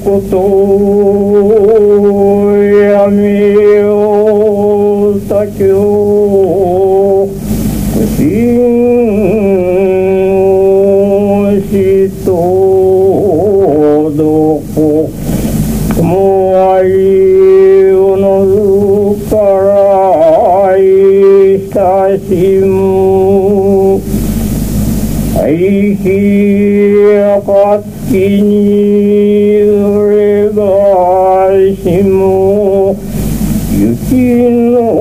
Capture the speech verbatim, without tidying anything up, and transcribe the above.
ことやめようたきょうしんしとどこもあいおのずからいたしむあいひやかつきにうればしも雪の